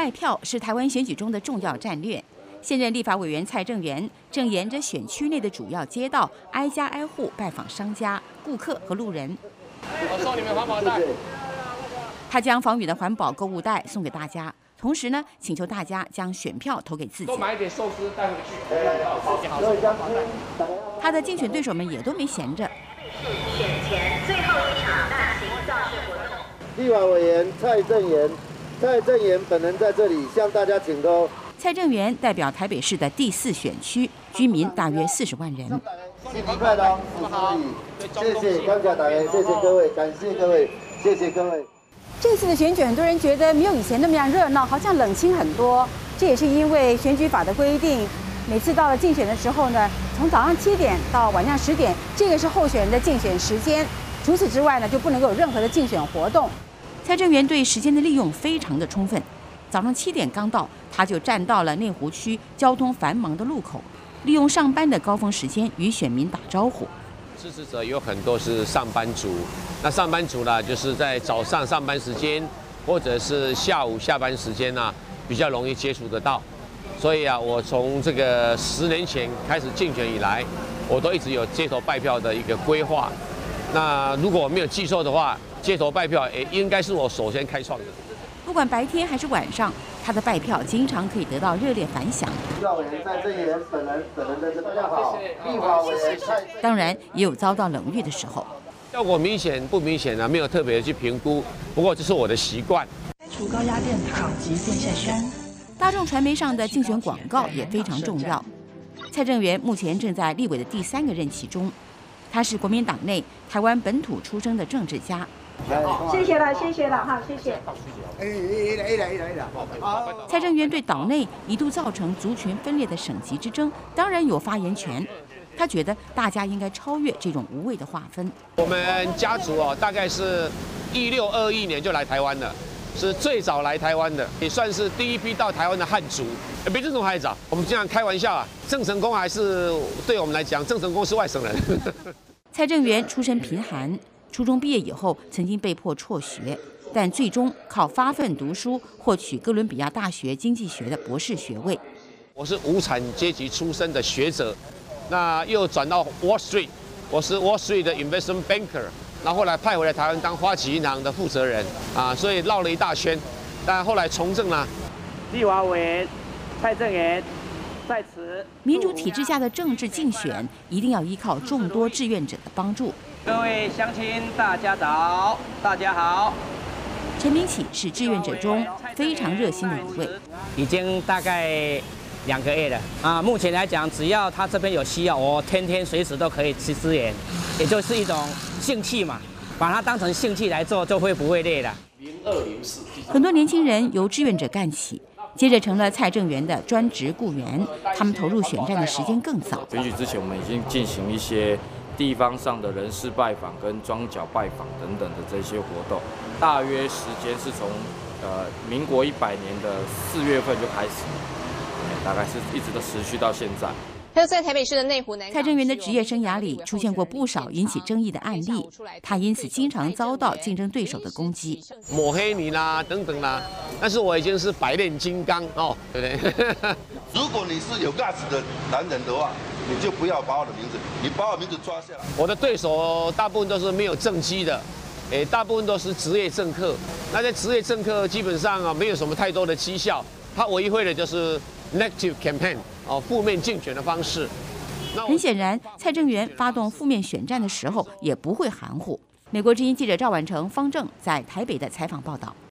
拜票是台湾选举中的重要战略。现任立法委员蔡正元正沿着选区内的主要街道，挨家挨户拜访商家、顾客和路人。 我送你们环保袋。 他将防雨的环保购物袋送给大家，同时呢，请求大家将选票投给自己。 多买一点寿司带回去。 他的竞选对手们也都没闲着。 选前最后一场大型造势活动。 立法委员蔡正元本人在这里向大家请功。 蔡正元代表台北市的第4选区，居民大约40万人。 新年快乐，谢谢感谢大家，谢谢各位，感谢各位，谢谢各位。 这次的选举，很多人觉得没有以前那么样热闹，好像冷清很多。这也是因为选举法的规定，每次到了竞选的时候呢，从早上7点到晚上10点，这个是候选人的竞选时间。除此之外呢，就不能够有任何的竞选活动。 蔡正元对时间的利用非常的充分。早上7点刚到，他就站到了内湖区交通繁忙的路口，利用上班的高峰时间与选民打招呼。 支持者有很多是上班族，那上班族呢，就是在早上上班时间或者是下午下班时间呢，比较容易接触得到。所以啊，我从这个10年前开始竞选以来，我都一直有街头拜票的一个规划。那如果我没有记错的话，街头拜票也应该是我首先开创的。 不管白天还是晚上，他的拜票经常可以得到热烈反响。 立法委员蔡正元本人在这，大家好。立法委员蔡， 当然也有遭到冷遇的时候。 效果明显不明显呢？没有特别的去评估，不过这是我的习惯。 拆除高压电塔及电线杆。 大众传媒上的竞选广告也非常重要。蔡正元目前正在立委的第3个任期中，他是国民党内台湾本土出生的政治家。 谢谢了，谢谢了，好，谢谢。 蔡正元对岛内一度造成族群分裂的省级之争，当然有发言权。他觉得大家应该超越这种无谓的划分。 我们家族哦，大概是1621年就来台湾了，是最早来台湾的，也算是第一批到台湾的汉族。比这种还早。我们经常开玩笑啊，郑成功还是对我们来讲，郑成功是外省人。 蔡正元出身贫寒。初中毕业以后，曾经被迫辍学，但最终靠发奋读书，获取哥伦比亚大学经济学的博士学位。 我是无产阶级出身的学者，那又转到 Wall Street， 我是 Wall Street 的 investment banker， 那后来派回来台湾当花旗银行的负责人啊，所以绕了一大圈，但后来从政了。 立法委员蔡正元在此。 民主体制下的政治竞选，一定要依靠众多志愿者的帮助。 各位乡亲，大家早，大家好。 陈明启是志愿者中非常热心的一位， 已经大概2个月了啊。目前来讲，只要他这边有需要，我天天随时都可以去支援，也就是一种兴趣嘛，把它当成兴趣来做，就会不会累了。 很多年轻人由志愿者干起，接着成了蔡正元的专职雇员，他们投入选战的时间更早。 选举之前，我们已经进行一些地方上的人事拜访跟庄脚拜访等等的这些活动，大约时间是从民国100年的4月份就开始，大概是一直都持续到现在。 还有在台北市的内湖南港， 蔡正元的职业生涯里出现过不少引起争议的案例，他因此经常遭到竞争对手的攻击， 抹黑你啦，等等啦。但是我已经是百炼金刚哦，对不对？ 如果你是有 guts 的男人的话，你就不要把我的名字，你把我名字抓下来。 我的对手大部分都是没有政绩的，大部分都是职业政客。那在职业政客基本上啊，没有什么太多的绩效，他唯一会的就是 negative campaign 负面竞选的方式。 很显然，蔡正元发动负面选战的时候也不会含糊。美国之音记者赵婉成、方正在台北的采访报道。